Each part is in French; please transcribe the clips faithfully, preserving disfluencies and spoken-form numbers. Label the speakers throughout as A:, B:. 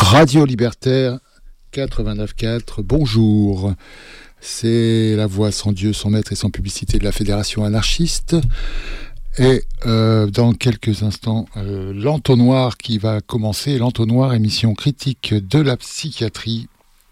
A: Radio Libertaire quatre-vingt-neuf quatre, bonjour. C'est la voix sans Dieu, sans maître et sans publicité de la Fédération anarchiste. Et euh, dans quelques instants, euh, l'entonnoir qui va commencer, l'entonnoir, émission critique de la psychiatrie,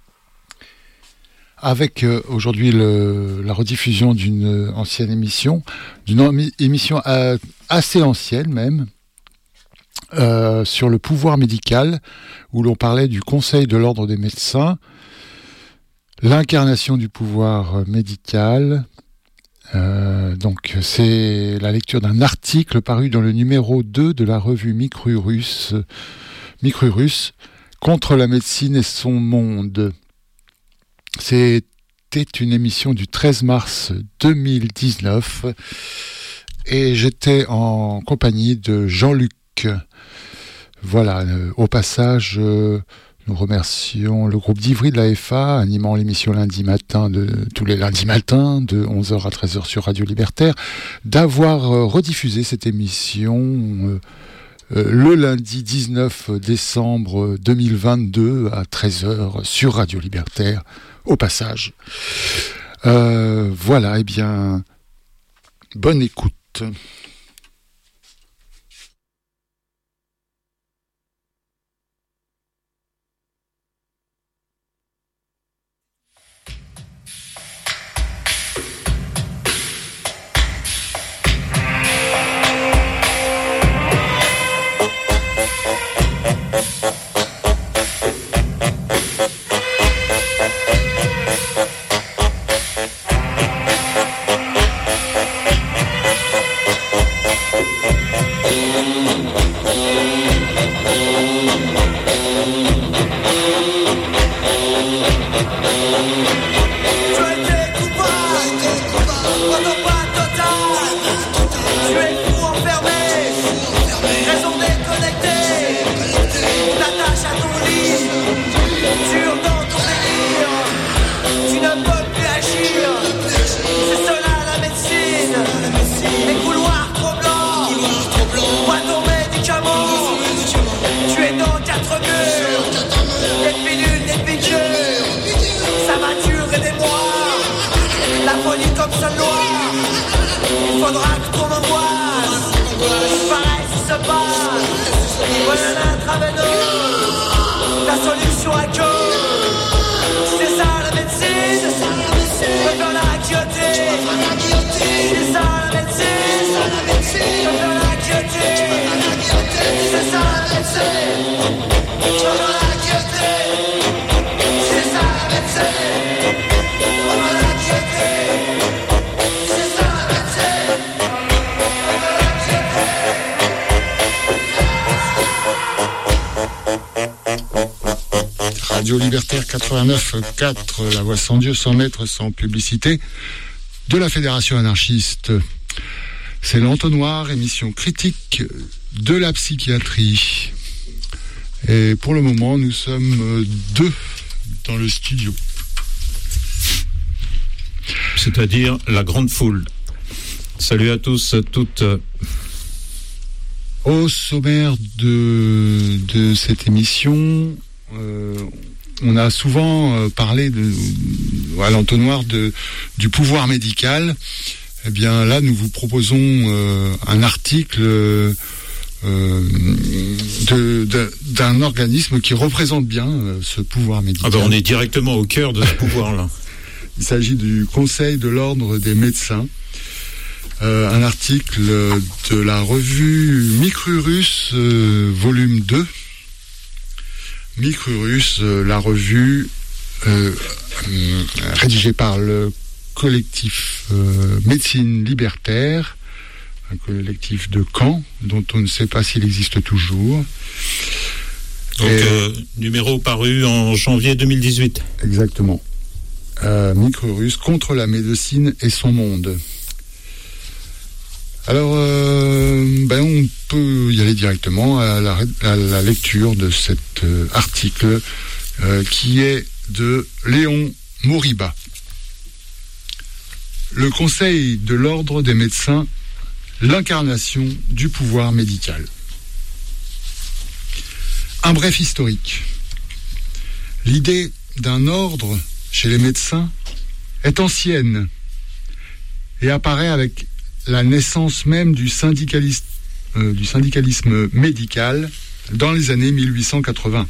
A: avec euh, aujourd'hui le, la rediffusion d'une ancienne émission, d'une émission euh, assez ancienne même, euh, sur le pouvoir médical, où l'on parlait du Conseil de l'Ordre des médecins, l'incarnation du pouvoir médical. Euh, donc c'est la lecture d'un article paru dans le numéro deux de la revue Micrurus, Micrurus contre la médecine et son monde. C'était une émission du treize mars deux mille dix-neuf et j'étais en compagnie de Jean-Luc. Voilà, euh, au passage, euh, nous remercions le groupe d'Ivry de l'A F A, animant l'émission lundi matin, de, tous les lundis matins, de onze heures à treize heures sur Radio Libertaire, d'avoir euh, rediffusé cette émission euh, euh, le lundi dix-neuf décembre deux mille vingt-deux à treize heures sur Radio Libertaire, au passage. Euh, voilà, eh bien, bonne écoute. Radio Libertaire quatre-vingt-neuf quatre, la voix sans Dieu, sans maître, sans publicité, de la Fédération anarchiste. C'est l'entonnoir, émission critique de la psychiatrie. Et pour le moment, nous sommes deux dans le studio.
B: C'est-à-dire la grande foule. Salut à tous, toutes.
A: Au sommaire de, de cette émission, euh, on a souvent euh, parlé de, à l'entonnoir de, du pouvoir médical. Eh bien là, nous vous proposons euh, un article euh, de, de, d'un organisme qui représente bien euh, ce pouvoir médical.
B: Ah ben on est directement au cœur de ce pouvoir-là.
A: Il s'agit du Conseil de l'Ordre des médecins. Euh, un article de la revue Micrurus, euh, volume deux. Micrurus, euh, la revue euh, euh, rédigée par le collectif euh, Médecine Libertaire, un collectif de Caen, dont on ne sait pas s'il existe toujours.
B: Donc, Et, euh, numéro paru en janvier deux mille dix-huit.
A: Exactement. Euh, Micrurus contre la médecine et son monde. Alors, euh, ben on peut y aller directement à la, à la lecture de cet euh, article euh, qui est de Léon Moriba. Le Conseil de l'Ordre des médecins, l'incarnation du pouvoir médical. Un bref historique. L'idée d'un ordre chez les médecins est ancienne et apparaît avec la naissance même du syndicalisme, euh, du syndicalisme médical dans les années mille huit cent quatre-vingts.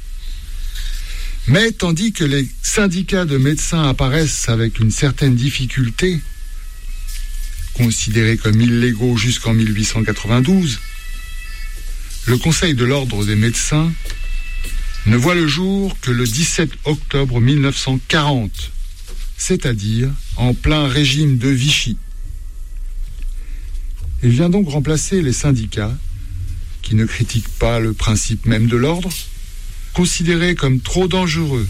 A: Mais tandis que les syndicats de médecins apparaissent avec une certaine difficulté, considérés comme illégaux jusqu'en mille huit cent quatre-vingt-douze, le Conseil de l'Ordre des médecins ne voit le jour que le dix-sept octobre mille neuf cent quarante, c'est-à-dire en plein régime de Vichy. Il vient donc remplacer les syndicats, qui ne critiquent pas le principe même de l'ordre, considérés comme trop dangereux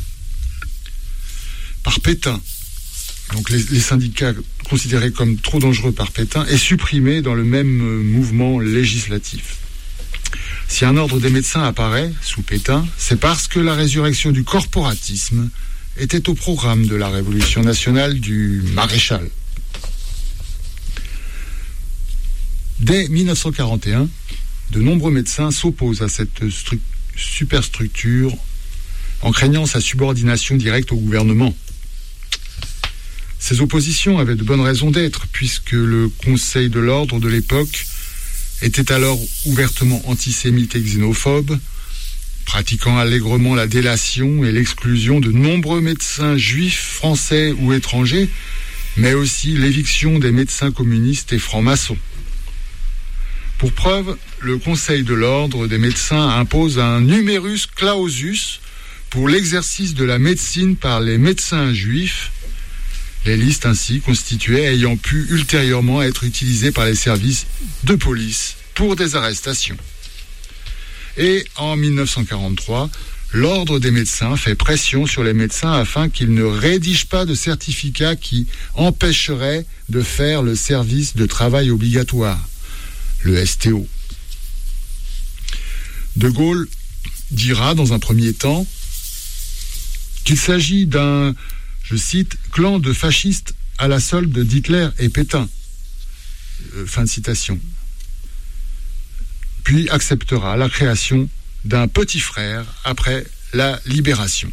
A: par Pétain. Donc les, les syndicats considérés comme trop dangereux par Pétain et supprimés dans le même mouvement législatif. Si un ordre des médecins apparaît sous Pétain, c'est parce que la résurrection du corporatisme était au programme de la Révolution nationale du maréchal. Dès mille neuf cent quarante et un, de nombreux médecins s'opposent à cette stru- superstructure en craignant sa subordination directe au gouvernement. Ces oppositions avaient de bonnes raisons d'être, puisque le Conseil de l'Ordre de l'époque était alors ouvertement antisémite et xénophobe, pratiquant allègrement la délation et l'exclusion de nombreux médecins juifs, français ou étrangers, mais aussi l'éviction des médecins communistes et francs-maçons. Pour preuve, le Conseil de l'Ordre des médecins impose un numerus clausus pour l'exercice de la médecine par les médecins juifs, les listes ainsi constituées ayant pu ultérieurement être utilisées par les services de police pour des arrestations. Et en mille neuf cent quarante-trois, l'Ordre des médecins fait pression sur les médecins afin qu'ils ne rédigent pas de certificats qui empêcheraient de faire le service de travail obligatoire, le S T O. De Gaulle dira dans un premier temps qu'il s'agit d'un, je cite, clan de fascistes à la solde d'Hitler et Pétain. Euh, fin de citation. Puis acceptera la création d'un petit frère après la Libération.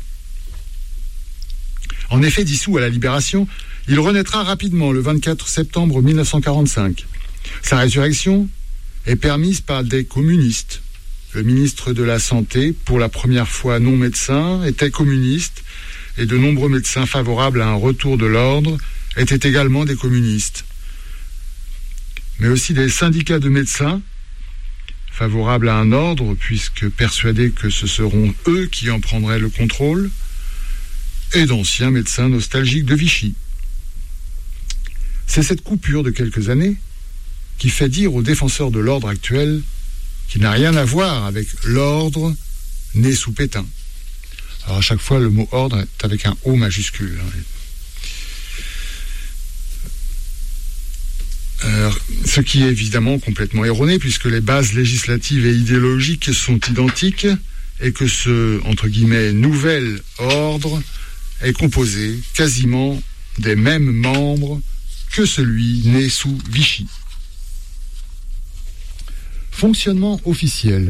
A: En effet, dissous à la Libération, il renaîtra rapidement le vingt-quatre septembre mille neuf cent quarante-cinq. Sa résurrection est permise par des communistes. Le ministre de la Santé, pour la première fois non médecin, était communiste et de nombreux médecins favorables à un retour de l'ordre étaient également des communistes. Mais aussi des syndicats de médecins favorables à un ordre, puisque persuadés que ce seront eux qui en prendraient le contrôle, et d'anciens médecins nostalgiques de Vichy. C'est cette coupure de quelques années qui fait dire aux défenseurs de l'ordre actuel qu'il n'a rien à voir avec l'ordre né sous Pétain. Alors à chaque fois, le mot ordre est avec un O majuscule. Alors, ce qui est évidemment complètement erroné, puisque les bases législatives et idéologiques sont identiques et que ce, entre guillemets, nouvel ordre est composé quasiment des mêmes membres que celui né sous Vichy. Fonctionnement officiel.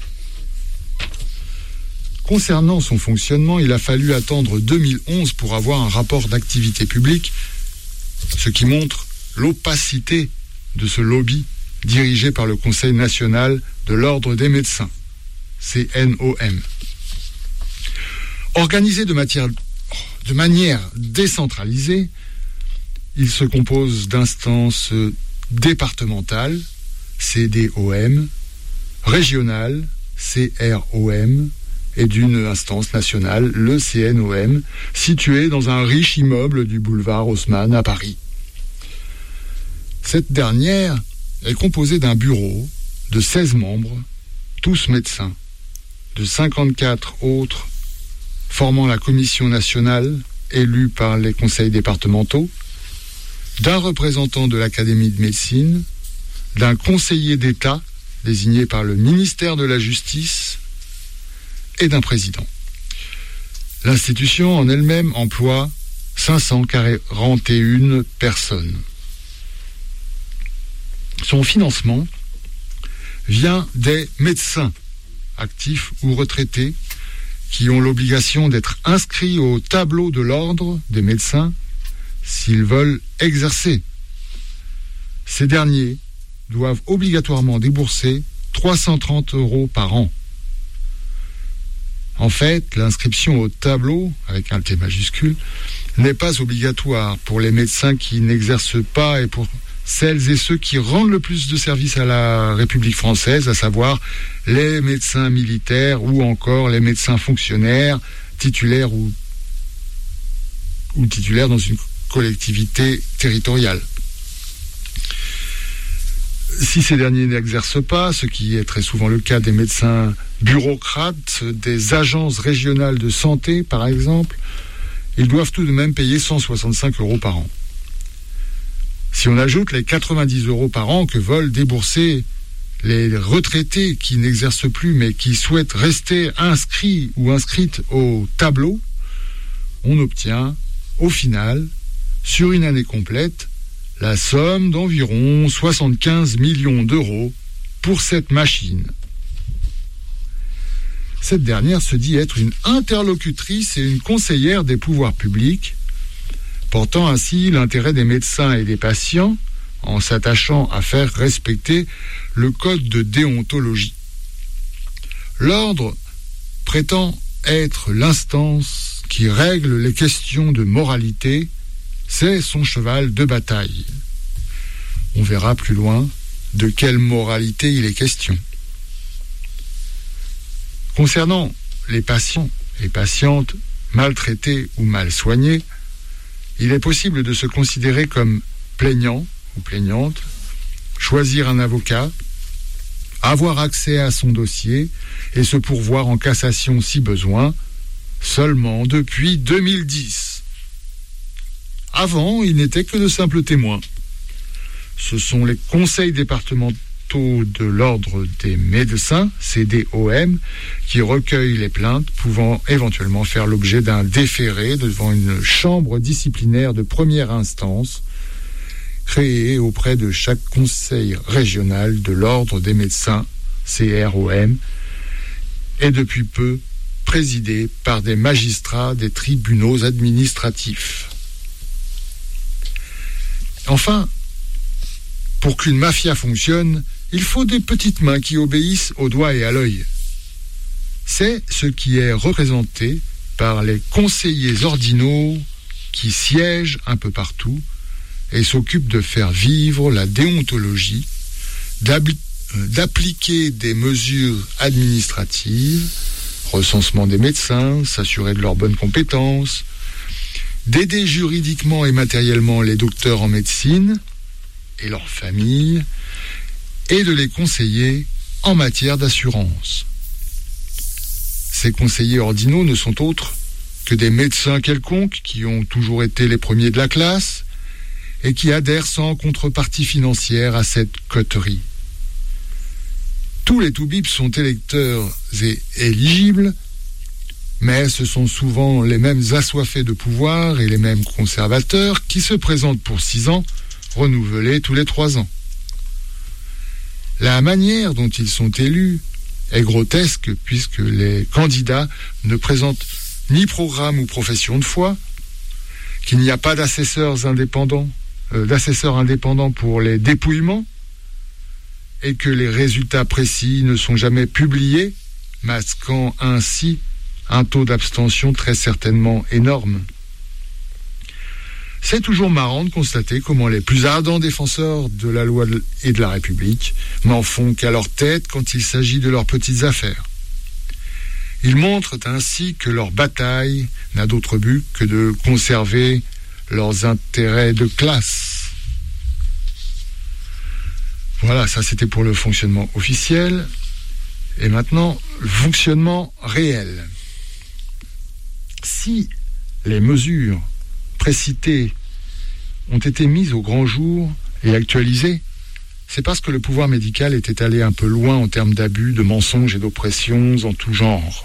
A: Concernant son fonctionnement, il a fallu attendre deux mille onze pour avoir un rapport d'activité publique, ce qui montre l'opacité de ce lobby dirigé par le Conseil national de l'Ordre des médecins, C N O M. Organisé de, matière, de manière décentralisée, il se compose d'instances départementales, C D O M, régionales, C R O M, et d'une instance nationale, le C N O M, située dans un riche immeuble du boulevard Haussmann à Paris. Cette dernière est composée d'un bureau de seize membres, tous médecins, de cinquante-quatre autres formant la commission nationale élue par les conseils départementaux, d'un représentant de l'Académie de médecine, d'un conseiller d'État désigné par le ministère de la Justice et d'un président. L'institution en elle-même emploie cinq cent quarante et une personnes. Son financement vient des médecins, actifs ou retraités, qui ont l'obligation d'être inscrits au tableau de l'ordre des médecins s'ils veulent exercer. Ces derniers doivent obligatoirement débourser trois cent trente euros par an. En fait, l'inscription au tableau, avec un T majuscule, n'est pas obligatoire pour les médecins qui n'exercent pas et pour celles et ceux qui rendent le plus de services à la République française, à savoir les médecins militaires ou encore les médecins fonctionnaires, titulaires ou, ou titulaires dans une collectivité territoriale. Si ces derniers n'exercent pas, ce qui est très souvent le cas des médecins bureaucrates, des agences régionales de santé par exemple, ils doivent tout de même payer cent soixante-cinq euros par an. Si on ajoute les quatre-vingt-dix euros par an que veulent débourser les retraités qui n'exercent plus mais qui souhaitent rester inscrits ou inscrites au tableau, on obtient au final, sur une année complète, la somme d'environ soixante-quinze millions d'euros pour cette machine. Cette dernière se dit être une interlocutrice et une conseillère des pouvoirs publics, portant ainsi l'intérêt des médecins et des patients en s'attachant à faire respecter le code de déontologie. L'ordre prétend être l'instance qui règle les questions de moralité, c'est son cheval de bataille. On verra plus loin de quelle moralité il est question. Concernant les patients et patientes maltraités ou mal soignés, il est possible de se considérer comme plaignant ou plaignante, choisir un avocat, avoir accès à son dossier et se pourvoir en cassation si besoin, seulement depuis deux mille dix. Avant, il n'était que de simples témoins. Ce sont les conseils départementaux de l'ordre des médecins, C D O M, qui recueillent les plaintes pouvant éventuellement faire l'objet d'un déféré devant une chambre disciplinaire de première instance créée auprès de chaque conseil régional de l'ordre des médecins, C R O M, et depuis peu présidée par des magistrats des tribunaux administratifs. Enfin, pour qu'une mafia fonctionne, il faut des petites mains qui obéissent au doigt et à l'œil. C'est ce qui est représenté par les conseillers ordinaux qui siègent un peu partout et s'occupent de faire vivre la déontologie, d'appliquer des mesures administratives, recensement des médecins, s'assurer de leurs bonnes compétences, d'aider juridiquement et matériellement les docteurs en médecine et leurs familles, et de les conseiller en matière d'assurance. Ces conseillers ordinaux ne sont autres que des médecins quelconques qui ont toujours été les premiers de la classe et qui adhèrent sans contrepartie financière à cette coterie. Tous les toubibs sont électeurs et éligibles, mais ce sont souvent les mêmes assoiffés de pouvoir et les mêmes conservateurs qui se présentent pour six ans, renouvelés tous les trois ans. La manière dont ils sont élus est grotesque puisque les candidats ne présentent ni programme ou profession de foi, qu'il n'y a pas d'assesseurs indépendants, euh, d'assesseurs indépendants pour les dépouillements, et que les résultats précis ne sont jamais publiés, masquant ainsi un taux d'abstention très certainement énorme. C'est toujours marrant de constater comment les plus ardents défenseurs de la loi et de la République n'en font qu'à leur tête quand il s'agit de leurs petites affaires. Ils montrent ainsi que leur bataille n'a d'autre but que de conserver leurs intérêts de classe. Voilà, ça c'était pour le fonctionnement officiel. Et maintenant, le fonctionnement réel. Si les mesures précitées ont été mises au grand jour et actualisées, c'est parce que le pouvoir médical était allé un peu loin en termes d'abus, de mensonges et d'oppressions en tout genre.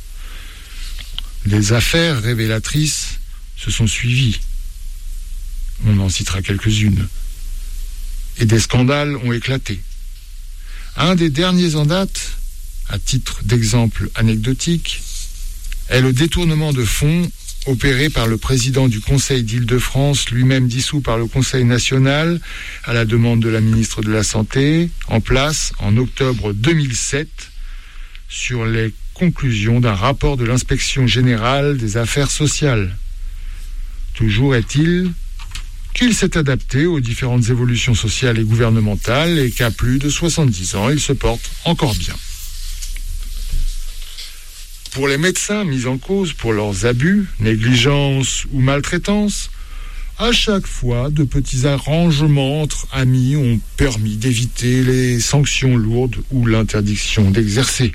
A: Des affaires révélatrices se sont suivies. On en citera quelques-unes. Et des scandales ont éclaté. Un des derniers en date, à titre d'exemple anecdotique,
C: est le détournement de fonds opéré par le président du Conseil d'Île-de-France, lui-même dissous par le Conseil national, à la demande de la ministre de la Santé, en place en octobre deux mille sept, sur les conclusions d'un rapport de l'Inspection générale des affaires sociales. Toujours est-il qu'il s'est adapté aux différentes évolutions sociales et gouvernementales et qu'à plus de soixante-dix ans, il se porte encore bien. Pour les médecins mis en cause pour leurs abus, négligences ou maltraitances, à chaque fois, de petits arrangements entre amis ont permis d'éviter les sanctions lourdes ou l'interdiction d'exercer.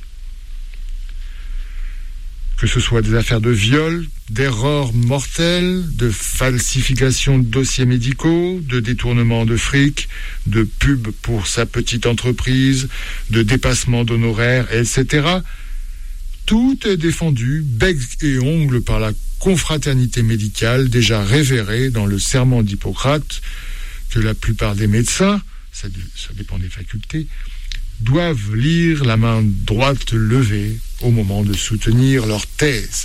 C: Que ce soit des affaires de viol, d'erreurs mortelles, de falsification de dossiers médicaux, de détournement de fric, de pub pour sa petite entreprise, de dépassement d'honoraires, et cetera. Tout est défendu, bec et ongles, par la confraternité médicale déjà révérée dans le serment d'Hippocrate, que la plupart des médecins, ça, ça dépend des facultés, doivent lire la main droite levée au moment de soutenir leur thèse.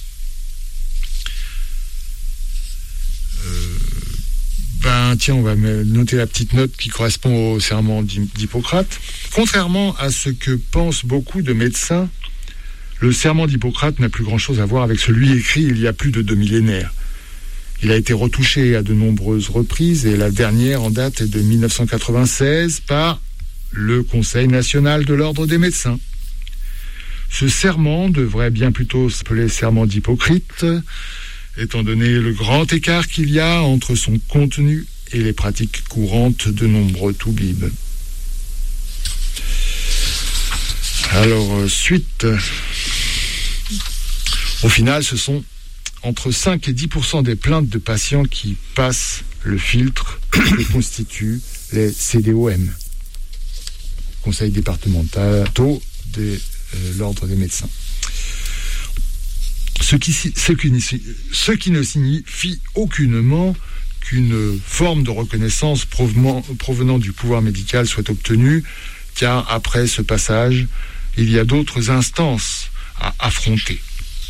C: Euh, ben tiens, on va noter la petite note qui correspond au serment d'Hippocrate. Contrairement à ce que pensent beaucoup de médecins, le serment d'Hippocrate n'a plus grand-chose à voir avec celui écrit il y a plus de deux millénaires. Il a été retouché à de nombreuses reprises et la dernière en date est de mille neuf cent quatre-vingt-seize par le Conseil national de l'ordre des médecins. Ce serment devrait bien plutôt s'appeler serment d'Hippocrate, étant donné le grand écart qu'il y a entre son contenu et les pratiques courantes de nombreux toubibs. Alors, suite. Au final, ce sont entre cinq et dix pour cent des plaintes de patients qui passent le filtre que constituent les C D O M, Conseil départementaux de euh, l'ordre des médecins. Ce qui, ce, qui, ce qui ne signifie aucunement qu'une forme de reconnaissance provenant, provenant du pouvoir médical soit obtenue, car après ce passage, il y a d'autres instances à affronter.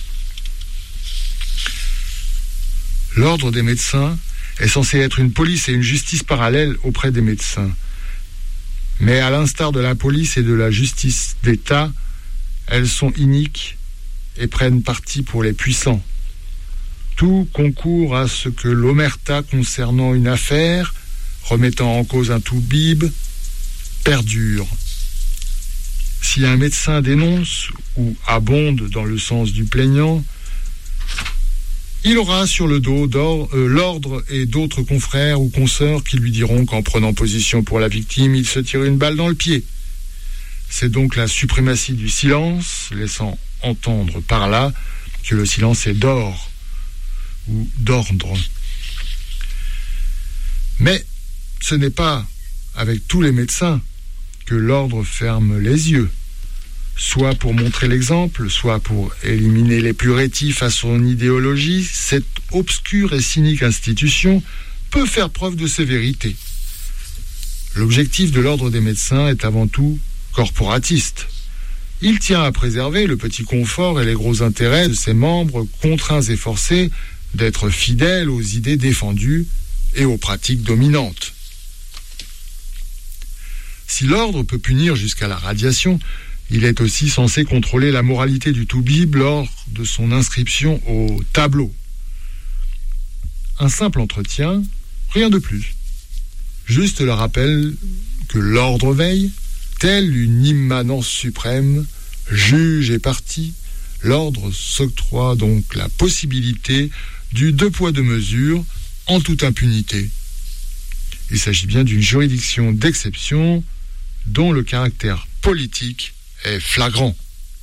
C: L'ordre des médecins est censé être une police et une justice parallèles auprès des médecins. Mais à l'instar de la police et de la justice d'État, elles sont iniques et prennent parti pour les puissants. Tout concourt à ce que l'omerta concernant une affaire, remettant en cause un toubib, perdure. Si un médecin dénonce ou abonde dans le sens du plaignant, il aura sur le dos euh, l'ordre et d'autres confrères ou consoeurs qui lui diront qu'en prenant position pour la victime, il se tire une balle dans le pied. C'est donc la suprématie du silence, laissant entendre par là que le silence est d'or ou d'ordre. Mais ce n'est pas avec tous les médecins que l'ordre ferme les yeux, soit pour montrer l'exemple, soit pour éliminer les plus rétifs à son idéologie. Cette obscure et cynique institution peut faire preuve de sévérité. L'objectif de l'ordre des médecins est avant tout corporatiste. Il tient à préserver le petit confort et les gros intérêts de ses membres contraints et forcés d'être fidèles aux idées défendues et aux pratiques dominantes. Si l'ordre peut punir jusqu'à la radiation, il est aussi censé contrôler la moralité du toubib lors de son inscription au tableau. Un simple entretien, rien de plus. Juste le rappel que l'ordre veille, telle une immanence suprême, juge et partie, l'ordre s'octroie donc la possibilité du deux poids deux mesures en toute impunité. Il s'agit bien d'une juridiction d'exception dont le caractère politique est flagrant.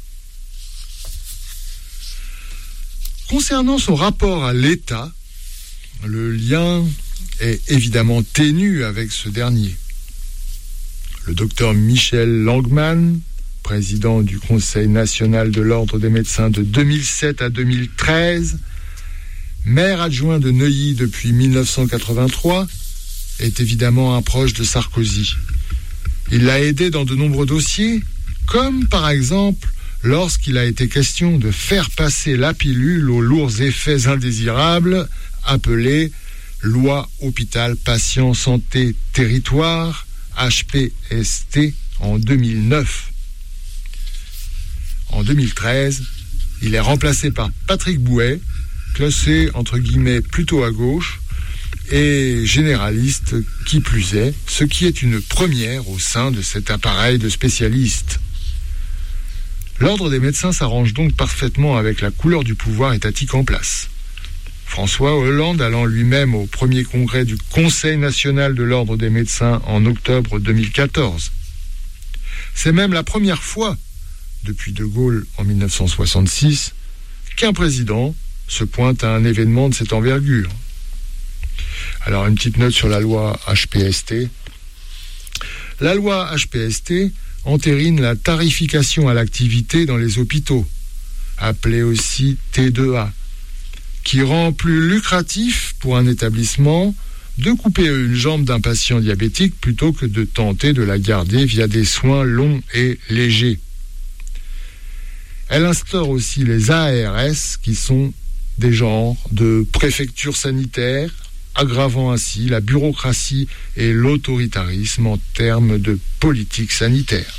C: Concernant son rapport à l'État, le lien est évidemment ténu avec ce dernier. Le docteur Michel Langmann, président du Conseil national de l'ordre des médecins de deux mille sept à deux mille treize, maire adjoint de Neuilly depuis mille neuf cent quatre-vingt-trois, est évidemment un proche de Sarkozy. Il l'a aidé dans de nombreux dossiers, comme par exemple lorsqu'il a été question de faire passer la pilule aux lourds effets indésirables, appelée Loi Hôpital Patient Santé Territoire, H P S T, en deux mille neuf. En deux mille treize, il est remplacé par Patrick Bouet, classé entre guillemets plutôt à gauche, et généraliste qui plus est, ce qui est une première au sein de cet appareil de spécialistes. L'ordre des médecins s'arrange donc parfaitement avec la couleur du pouvoir étatique en place. François Hollande allant lui-même au premier congrès du Conseil national de l'ordre des médecins en octobre deux mille quatorze. C'est même la première fois, depuis De Gaulle en mille neuf cent soixante-six, qu'un président se pointe à un événement de cette envergure. Alors, une petite note sur la loi H P S T. La loi H P S T entérine la tarification à l'activité dans les hôpitaux, appelée aussi T deux A, qui rend plus lucratif pour un établissement de couper une jambe d'un patient diabétique plutôt que de tenter de la garder via des soins longs et légers. Elle instaure aussi les A R S, qui sont des genres de préfectures sanitaires, aggravant ainsi la bureaucratie et l'autoritarisme en termes de politique sanitaire.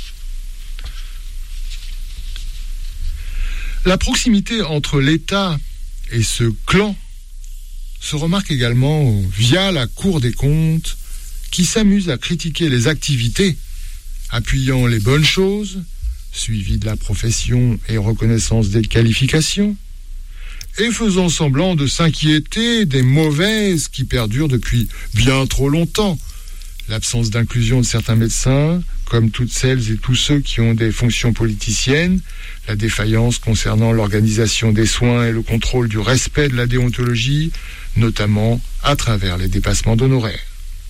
C: La proximité entre l'État et ce clan se remarque également via la Cour des comptes, qui s'amuse à critiquer les activités, appuyant les bonnes choses, suivi de la profession et reconnaissance des qualifications, et faisant semblant de s'inquiéter des mauvaises qui perdurent depuis bien trop longtemps. L'absence d'inclusion de certains médecins, comme toutes celles et tous ceux qui ont des fonctions politiciennes, la défaillance concernant l'organisation des soins et le contrôle du respect de la déontologie, notamment à travers les dépassements d'honoraires.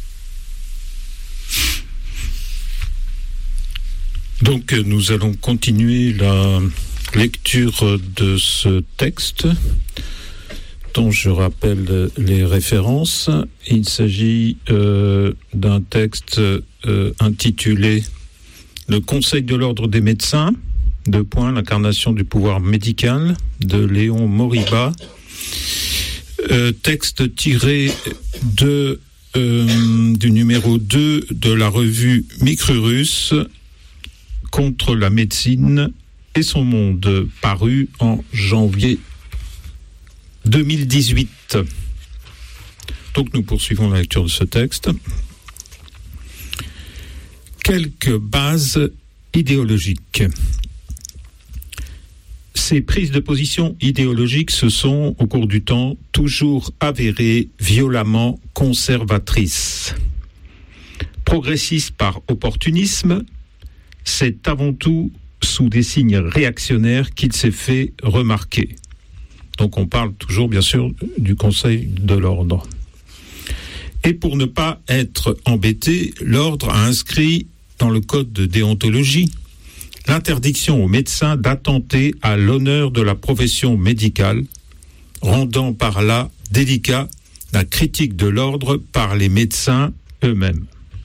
B: Donc nous allons continuer la lecture de ce texte dont je rappelle les références. Il s'agit euh, d'un texte euh, intitulé « Le Conseil de l'ordre des médecins », deux points, l'incarnation du pouvoir médical, de Léon Moriba, euh, texte tiré de, euh, du numéro deux de la revue Micrurus, contre la médecine et son monde, paru en janvier deux mille dix-huit. Donc nous poursuivons la lecture de ce texte. Quelques bases idéologiques. Ces prises de position idéologiques se sont, au cours du temps, toujours avérées violemment conservatrices. Progressistes par opportunisme, c'est avant tout sous des signes réactionnaires qu'il s'est fait remarquer. Donc on parle toujours, bien sûr, du Conseil de l'ordre. Et pour ne pas être embêté, l'ordre a inscrit dans le code de déontologie l'interdiction aux médecins d'attenter à l'honneur de la profession médicale, rendant par là délicat la critique de l'ordre par les médecins eux-mêmes.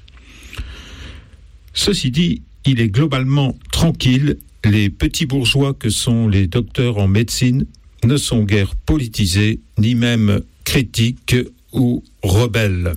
B: Ceci dit, il est globalement tranquille, les petits bourgeois que sont les docteurs en médecine ne sont guère politisés, ni même critiques ou rebelles.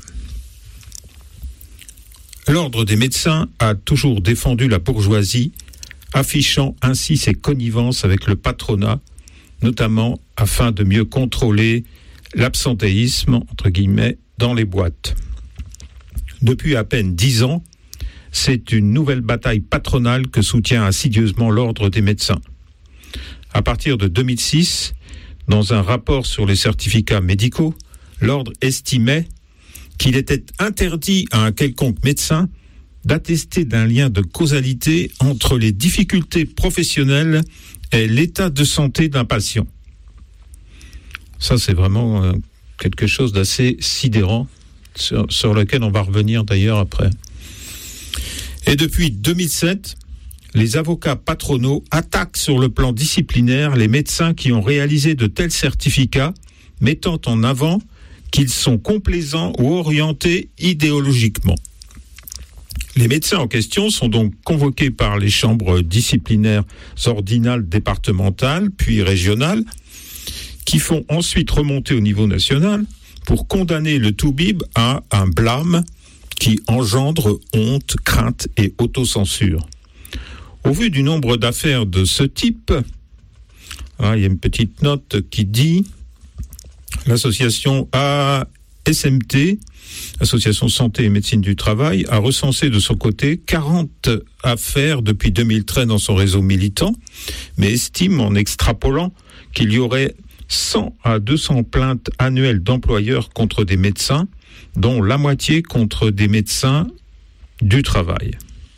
B: L'ordre des médecins a toujours défendu la bourgeoisie, affichant ainsi ses connivences avec le patronat, notamment afin de mieux contrôler l'absentéisme, entre guillemets, dans les boîtes. Depuis à peine dix ans, c'est une nouvelle bataille patronale que soutient assidieusement l'ordre des médecins. À partir de deux mille six, dans un rapport sur les certificats médicaux, l'ordre estimait qu'il était interdit à un quelconque médecin d'attester d'un lien de causalité entre les difficultés professionnelles et l'état de santé d'un patient. Ça, c'est vraiment euh, quelque chose d'assez sidérant, sur, sur lequel on va revenir d'ailleurs après. Et depuis deux mille sept, les avocats patronaux attaquent sur le plan disciplinaire les médecins qui ont réalisé de tels certificats, mettant en avant qu'ils sont complaisants ou orientés idéologiquement. Les médecins en question sont donc convoqués par les chambres disciplinaires ordinales départementales, puis régionales, qui font ensuite remonter au niveau national pour condamner le toubib à un blâme qui engendre honte, crainte et autocensure. Au vu du nombre d'affaires de ce type, hein, il y a une petite note qui dit l'association A S M T, Association Santé et Médecine du Travail, a recensé de son côté quarante affaires depuis deux mille treize dans son réseau militant, mais estime en extrapolant qu'il y aurait cent à deux cents plaintes annuelles d'employeurs contre des médecins, dont la moitié contre des médecins du travail.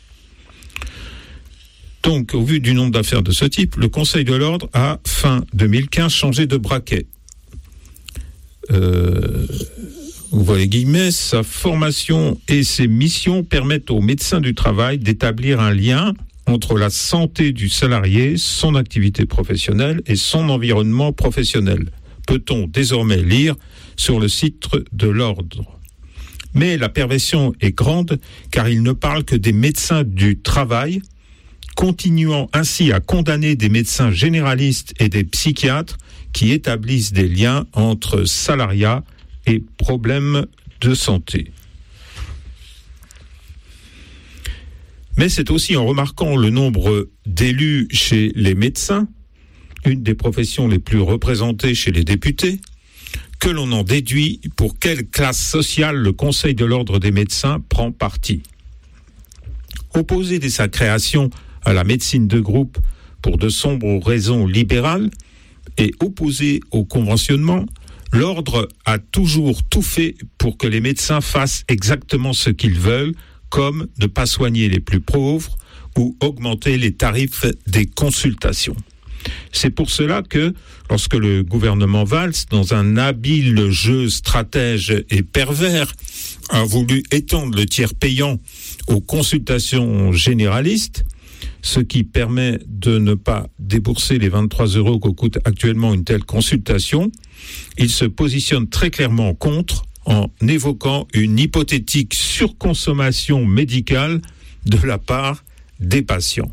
B: Donc, au vu du nombre d'affaires de ce type, le Conseil de l'Ordre a, fin deux mille quinze, changé de braquet. Euh, ouvrez les guillemets, sa formation et ses missions permettent aux médecins du travail d'établir un lien entre la santé du salarié, son activité professionnelle et son environnement professionnel. Peut-on désormais lire sur le site de l'Ordre. Mais la perversion est grande car il ne parle que des médecins du travail, continuant ainsi à condamner des médecins généralistes et des psychiatres qui établissent des liens entre salariat et problèmes de santé. Mais c'est aussi en remarquant le nombre d'élus chez les médecins, une des professions les plus représentées chez les députés, que l'on en déduit pour quelle classe sociale le Conseil de l'Ordre des médecins prend parti. Opposé dès sa création à la médecine de groupe pour de sombres raisons libérales et opposé au conventionnement, l'Ordre a toujours tout fait pour que les médecins fassent exactement ce qu'ils veulent, comme ne pas soigner les plus pauvres ou augmenter les tarifs des consultations. C'est pour cela que, lorsque le gouvernement Valls, dans un habile jeu stratège et pervers, a voulu étendre le tiers payant aux consultations généralistes, ce qui permet de ne pas débourser les vingt-trois euros que coûte actuellement une telle consultation, il se positionne très clairement contre en évoquant une hypothétique surconsommation médicale de la part des patients.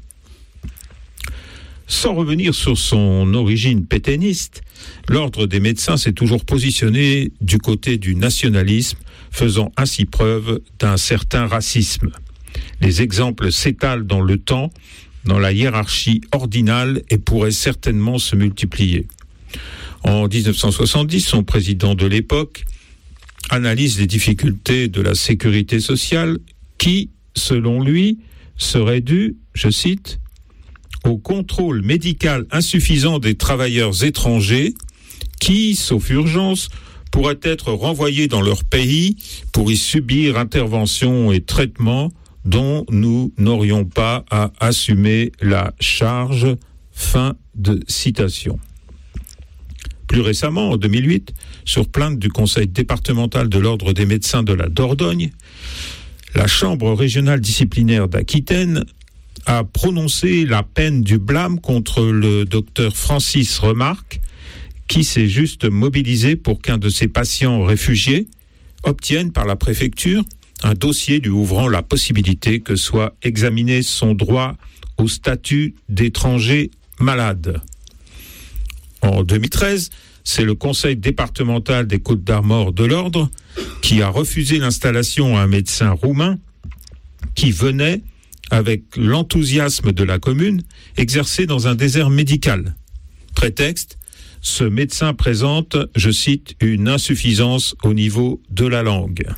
B: Sans revenir sur son origine pétainiste, l'Ordre des médecins s'est toujours positionné du côté du nationalisme, faisant ainsi preuve d'un certain racisme. Les exemples s'étalent dans le temps, dans la hiérarchie ordinale et pourraient certainement se multiplier. En dix-neuf cent soixante-dix, son président de l'époque analyse les difficultés de la sécurité sociale qui, selon lui, seraient dues, je cite, au contrôle médical insuffisant des travailleurs étrangers qui, sauf urgence, pourraient être renvoyés dans leur pays pour y subir interventions et traitements dont nous n'aurions pas à assumer la charge. Fin de citation. Plus récemment, en deux mille huit, sur plainte du Conseil départemental de l'Ordre des médecins de la Dordogne, la Chambre régionale disciplinaire d'Aquitaine a prononcé la peine du blâme contre le docteur Francis Remarque, qui s'est juste mobilisé pour qu'un de ses patients réfugiés obtienne par la préfecture un dossier lui ouvrant la possibilité que soit examiné son droit au statut d'étranger malade. En deux mille treize, c'est le Conseil départemental des Côtes-d'Armor de l'Ordre qui a refusé l'installation à un médecin roumain qui venait, avec l'enthousiasme de la commune, exercer dans un désert médical. Prétexte, ce médecin présente, je cite, une insuffisance au niveau de la langue.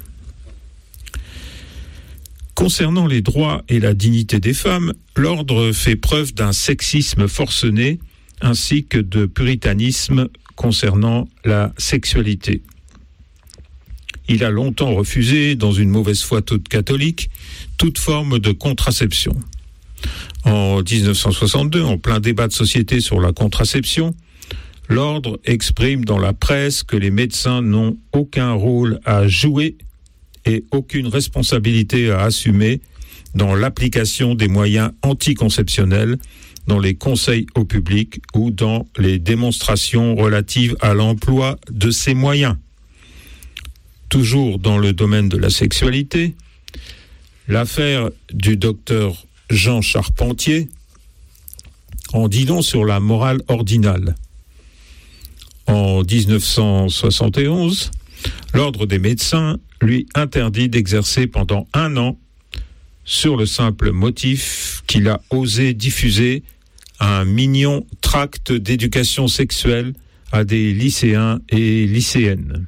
B: Concernant les droits et la dignité des femmes, l'Ordre fait preuve d'un sexisme forcené ainsi que de puritanisme concernant la sexualité. Il a longtemps refusé, dans une mauvaise foi toute catholique, toute forme de contraception. En dix-neuf cent soixante-deux, en plein débat de société sur la contraception, l'Ordre exprime dans la presse que les médecins n'ont aucun rôle à jouer et aucune responsabilité à assumer dans l'application des moyens anticonceptionnels, dans les conseils au public ou dans les démonstrations relatives à l'emploi de ces moyens. Toujours dans le domaine de la sexualité, L'affaire du docteur Jean Charpentier en dit long sur la morale ordinale. En dix-neuf cent soixante et onze, l'Ordre des médecins lui interdit d'exercer pendant un an sur le simple motif qu'il a osé diffuser un mignon tract d'éducation sexuelle à des lycéens et lycéennes.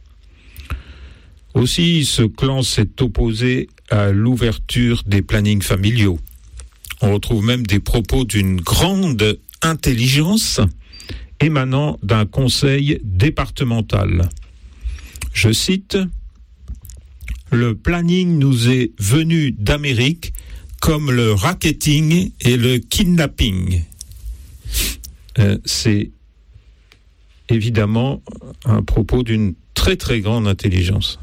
B: Aussi, ce clan s'est opposé à l'ouverture des plannings familiaux. On retrouve même des propos d'une grande intelligence émanant d'un conseil départemental. Je cite, « Le planning nous est venu d'Amérique comme le racketing et le kidnapping. » euh, C'est évidemment un propos d'une très très grande intelligence.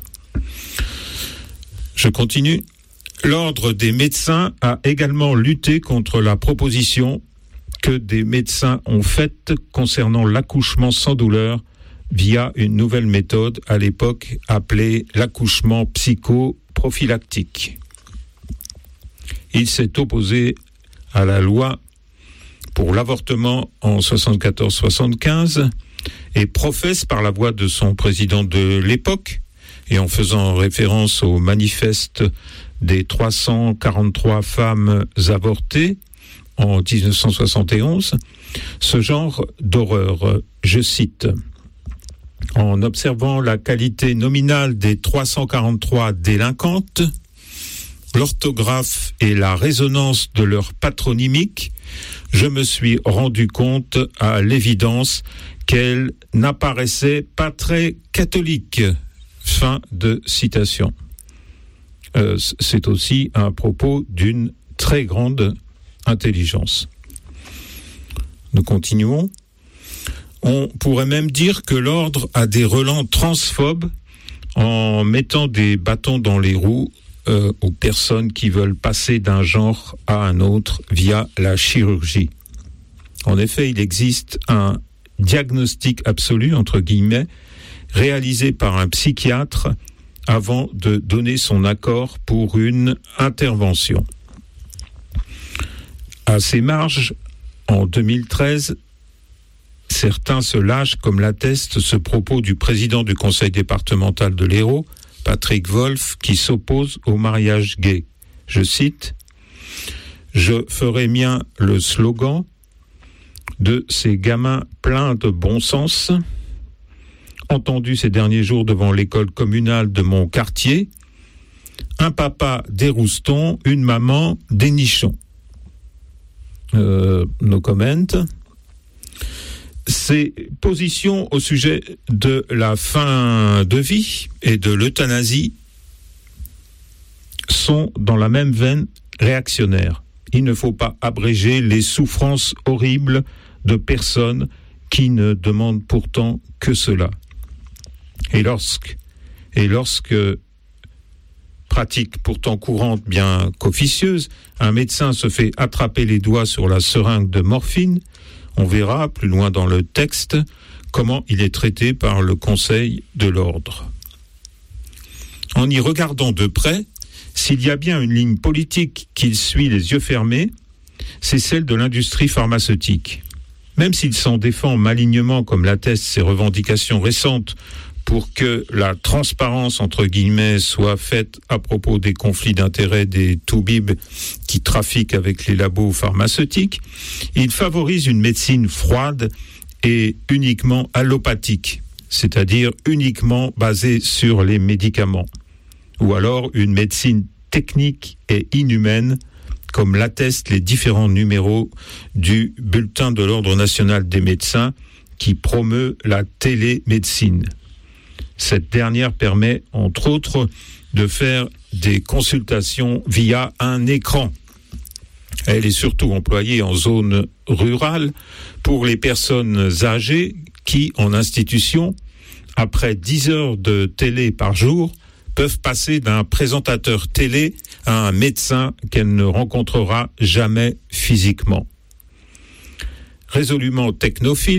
B: Je continue. L'Ordre des médecins a également lutté contre la proposition que des médecins ont faite concernant l'accouchement sans douleur via une nouvelle méthode à l'époque appelée l'accouchement psychoprophylactique. Il s'est opposé à la loi pour l'avortement en soixante-quatorze soixante-quinze et professe par la voix de son président de l'époque et en faisant référence au manifeste des trois cent quarante-trois femmes avortées en dix-neuf cent soixante et onze, ce genre d'horreur, je cite, « En observant la qualité nominale des trois cent quarante-trois délinquantes, l'orthographe et la résonance de leur patronymique, je me suis rendu compte à l'évidence qu'elles n'apparaissaient pas très catholiques. » Fin de citation. Euh, c'est aussi un propos d'une très grande intelligence. Nous continuons. On pourrait même dire que l'ordre a des relents transphobes en mettant des bâtons dans les roues euh, aux personnes qui veulent passer d'un genre à un autre via la chirurgie. En effet, il existe un diagnostic absolu, entre guillemets, réalisé par un psychiatre avant de donner son accord pour une intervention. À ces marges, en deux mille treize, certains se lâchent, comme l'atteste ce propos du président du conseil départemental de l'Hérault, Patrick Wolf, qui s'oppose au mariage gay. Je cite, « Je ferai mien le slogan de ces gamins pleins de bon sens, entendu ces derniers jours devant l'école communale de mon quartier, un papa des roustons, une maman des nichons. » Euh, no comment. Ces positions au sujet de la fin de vie et de l'euthanasie sont dans la même veine réactionnaire. Il ne faut pas abréger les souffrances horribles de personnes qui ne demandent pourtant que cela. Et lorsque, et lorsque pratique pourtant courante bien qu'officieuse, un médecin se fait attraper les doigts sur la seringue de morphine, on verra plus loin dans le texte comment il est traité par le Conseil de l'Ordre. En y regardant de près, s'il y a bien une ligne politique qu'il suit les yeux fermés, c'est celle de l'industrie pharmaceutique. Même s'il s'en défend malignement, comme l'attestent ses revendications récentes, pour que la transparence, entre guillemets, soit faite à propos des conflits d'intérêts des toubibs qui trafiquent avec les labos pharmaceutiques, il favorise une médecine froide et uniquement allopathique, c'est-à-dire uniquement basée sur les médicaments, ou alors une médecine technique et inhumaine, comme l'attestent les différents numéros du Bulletin de l'Ordre national des médecins qui promeut la télémédecine. Cette dernière permet, entre autres, de faire des consultations via un écran. Elle est surtout employée en zone rurale pour les personnes âgées qui, en institution, après dix heures de télé par jour, peuvent passer d'un présentateur télé à un médecin qu'elle ne rencontrera jamais physiquement. Résolument technophile,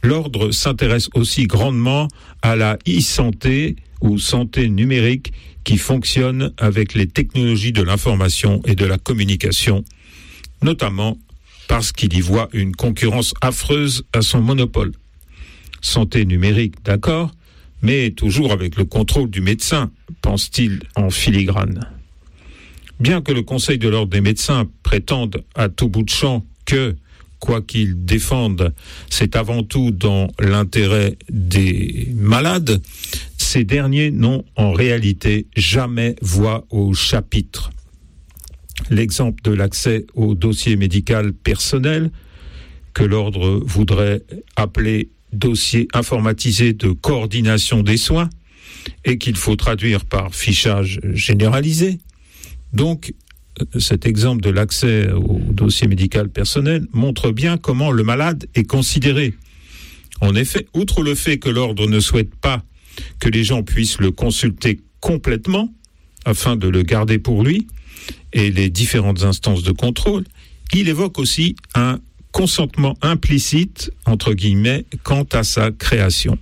B: l'ordre s'intéresse aussi grandement à la e-santé ou santé numérique qui fonctionne avec les technologies de l'information et de la communication, notamment parce qu'il y voit une concurrence affreuse à son monopole. Santé numérique, d'accord, mais toujours avec le contrôle du médecin, pense-t-il en filigrane. Bien que le Conseil de l'ordre des médecins prétende à tout bout de champ que, quoi qu'ils défendent, c'est avant tout dans l'intérêt des malades, ces derniers n'ont en réalité jamais voix au chapitre. L'exemple de l'accès au dossier médical personnel, que l'ordre voudrait appeler dossier informatisé de coordination des soins, et qu'il faut traduire par fichage généralisé. Donc, cet exemple de l'accès au dossier médical personnel montre bien comment le malade est considéré. En effet, outre le fait que l'ordre ne souhaite pas que les gens puissent le consulter complètement, afin de le garder pour lui, et les différentes instances de contrôle, il évoque aussi un consentement implicite, entre guillemets, quant à sa création.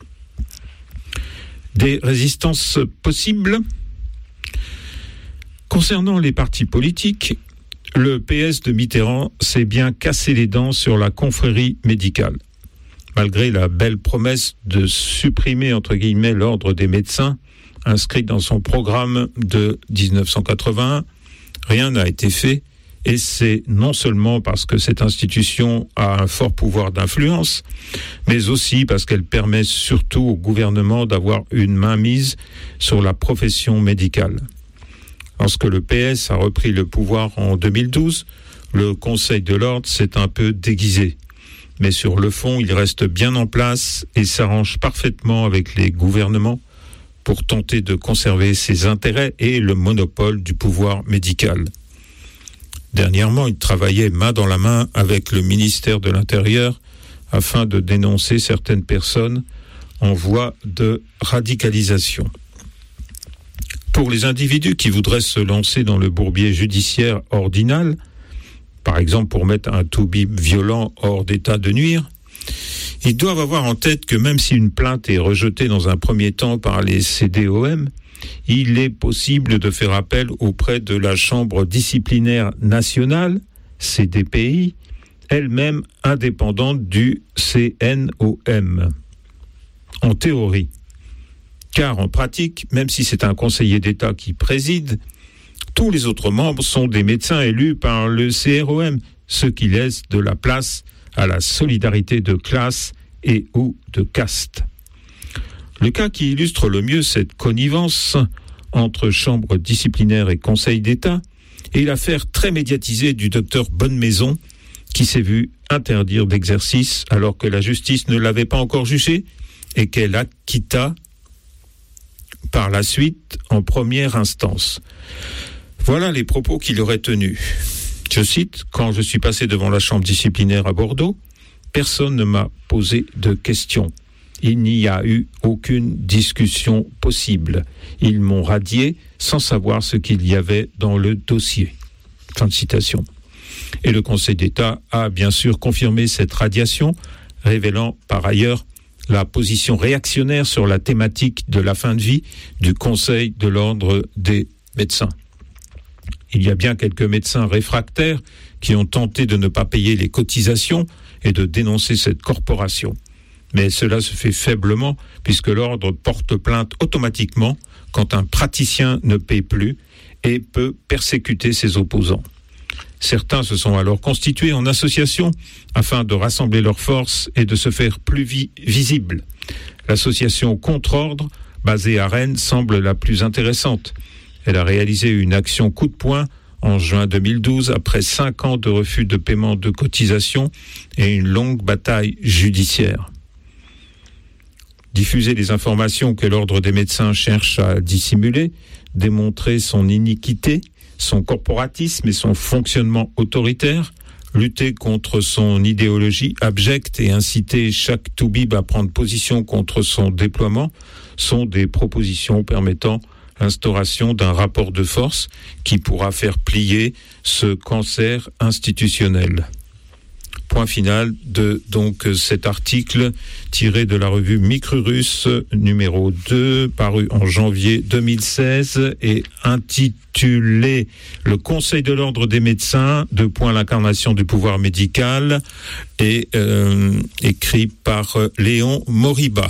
B: Des résistances possibles ? Concernant les partis politiques, le P S de Mitterrand s'est bien cassé les dents sur la confrérie médicale. Malgré la belle promesse de supprimer, entre guillemets, l'ordre des médecins, inscrit dans son programme de dix-neuf cent quatre-vingt-un, rien n'a été fait, et c'est non seulement parce que cette institution a un fort pouvoir d'influence, mais aussi parce qu'elle permet surtout au gouvernement d'avoir une mainmise sur la profession médicale. Lorsque le P S a repris le pouvoir en deux mille douze, le Conseil de l'ordre s'est un peu déguisé. Mais sur le fond, il reste bien en place et s'arrange parfaitement avec les gouvernements pour tenter de conserver ses intérêts et le monopole du pouvoir médical. Dernièrement, il travaillait main dans la main avec le ministère de l'Intérieur afin de dénoncer certaines personnes en voie de radicalisation. Pour les individus qui voudraient se lancer dans le bourbier judiciaire ordinal, par exemple pour mettre un toubib violent hors d'état de nuire, ils doivent avoir en tête que même si une plainte est rejetée dans un premier temps par les C D O M, il est possible de faire appel auprès de la Chambre disciplinaire nationale, C D P I, elle-même indépendante du C N O M. En théorie. Car en pratique, même si c'est un conseiller d'État qui préside, tous les autres membres sont des médecins élus par le C R O M, ce qui laisse de la place à la solidarité de classe et ou de caste. Le cas qui illustre le mieux cette connivence entre chambre disciplinaire et conseil d'État est l'affaire très médiatisée du docteur Bonnemaison, qui s'est vu interdire d'exercice alors que la justice ne l'avait pas encore jugé et qu'elle acquitta par la suite en première instance. Voilà les propos qu'il aurait tenus. Je cite, « Quand je suis passé devant la chambre disciplinaire à Bordeaux, personne ne m'a posé de questions. Il n'y a eu aucune discussion possible. Ils m'ont radié sans savoir ce qu'il y avait dans le dossier. » Fin de citation. Et le Conseil d'État a bien sûr confirmé cette radiation, révélant par ailleurs la position réactionnaire sur la thématique de la fin de vie du Conseil de l'ordre des médecins. Il y a bien quelques médecins réfractaires qui ont tenté de ne pas payer les cotisations et de dénoncer cette corporation. Mais cela se fait faiblement puisque l'ordre porte plainte automatiquement quand un praticien ne paie plus et peut persécuter ses opposants. Certains se sont alors constitués en association afin de rassembler leurs forces et de se faire plus vi- visibles. L'association Contre-Ordre, basée à Rennes, semble la plus intéressante. Elle a réalisé une action coup de poing en juin deux mille douze après cinq ans de refus de paiement de cotisations et une longue bataille judiciaire. Diffuser les informations que l'ordre des médecins cherche à dissimuler, démontrer son iniquité, son corporatisme et son fonctionnement autoritaire, lutter contre son idéologie abjecte et inciter chaque toubib à prendre position contre son déploiement sont des propositions permettant l'instauration d'un rapport de force qui pourra faire plier ce cancer institutionnel. Point final de donc cet article tiré de la revue Micrurus numéro deux, paru en janvier deux mille seize et intitulé Le Conseil de l'ordre des médecins, deux points l'incarnation du pouvoir médical, et euh, écrit par Léon Moriba.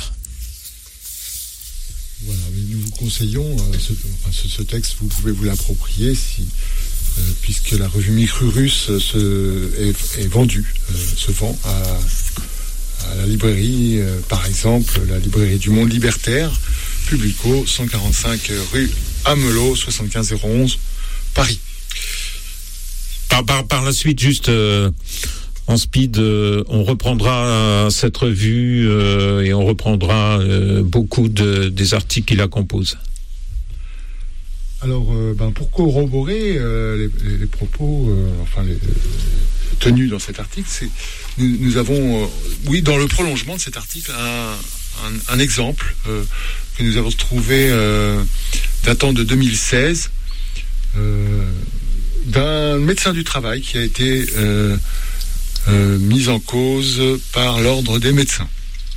C: Voilà, nous vous conseillons euh, ce, enfin, ce, ce texte, vous pouvez vous l'approprier si Euh, puisque la revue Micrurus euh, se, est, est vendue, euh, se vend à, à la librairie, euh, par exemple, la librairie du Monde Libertaire, Publico, cent quarante-cinq rue Amelot, soixante-quinze zéro onze, Paris.
B: Par, par, par la suite, juste euh, en speed, euh, on reprendra euh, cette revue euh, et on reprendra euh, beaucoup de, des articles qui la composent.
C: Alors, euh, ben, pour corroborer euh, les, les, les propos, euh, enfin, les, les, tenus dans cet article, c'est, nous, nous avons, euh, oui, dans le prolongement de cet article, un, un, un exemple euh, que nous avons trouvé euh, datant de deux mille seize, euh, d'un médecin du travail qui a été euh, euh, mis en cause par l'ordre des médecins.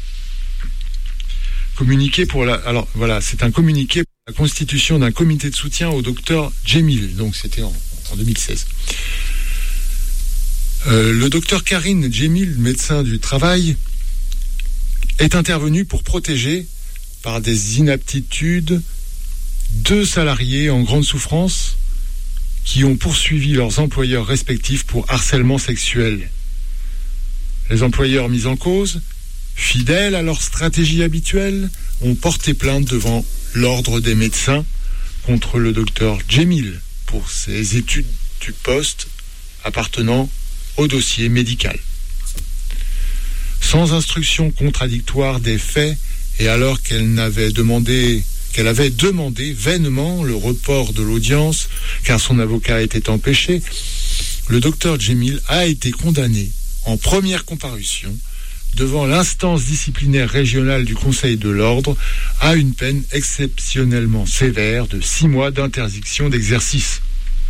C: Communiqué pour la, alors voilà, c'est un communiqué pour la constitution d'un comité de soutien au docteur Djemil, donc c'était en, en deux mille seize. Euh, le docteur Karine Djemil, médecin du travail, est intervenu pour protéger, par des inaptitudes, deux salariés en grande souffrance qui ont poursuivi leurs employeurs respectifs pour harcèlement sexuel. Les employeurs mis en cause, fidèles à leur stratégie habituelle, ont porté plainte devant l'ordre des médecins contre le docteur Djemil pour ses études du poste appartenant au dossier médical. Sans instruction contradictoire des faits et alors qu'elle n'avait demandé, qu'elle avait demandé vainement le report de l'audience car son avocat était empêché, le docteur Djemil a été condamné en première comparution devant l'instance disciplinaire régionale du Conseil de l'ordre à une peine exceptionnellement sévère de six mois d'interdiction d'exercice.